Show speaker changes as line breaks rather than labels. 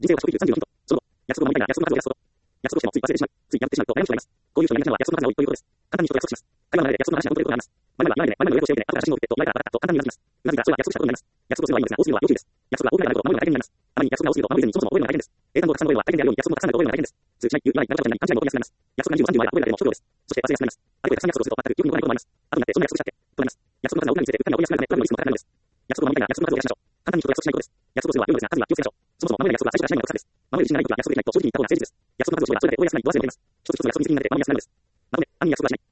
人生を直球35ヒント。その後、約束を守りたいな、約束の数を約束してもつい忘れてしまう。つい破ってしまうと悩む人がいます。こういう人にやりがちなのは約束の数が多いということです。簡単に人と約束します。会話の流れで約束の話が本当によくなります。前々は今までの予約をしておいて、後から写真を送ってと、前からと簡単に言わせます。うなずいた人は約束したことになります。約束をするのはいいのですが、多すぎるのは要注意です。約束が多くなると守るのが大変になります。あまり約束が多すぎると守れずにそもそも覚えるのが大変です。英単語をたくさん覚えるのは大変であるように、約束もたくさん覚えるのが大変です。通知しない、言わない、長々に勘違いも起こりやすくなります。約束が20も30もあれば覚えるだけでも諸行です。そして忘れやすくなります。あれこれたくさん約束をすると全く記憶に残らないこともあります。後になってそんな約束したっけとなります。約束の数が多くなりすぎてうっかりが起こりやすくなるため、取るのリスクも高くなるのです。約束を守りたいな、約束の数を減らしましょう。簡単に人と約束しないことです。約束をするのは良いのですが、数には気をつけましょう。そもそも守れない約束は最初からしないのが確かです。守る自信がないときは約束できないと正直に言った方が誠実です。約束の数を知ればそれだけ覚えやすくなり、言わせるようになります。一つ一つの約束に気になって守りやすくなるのです。まとめ、単に約束はしない。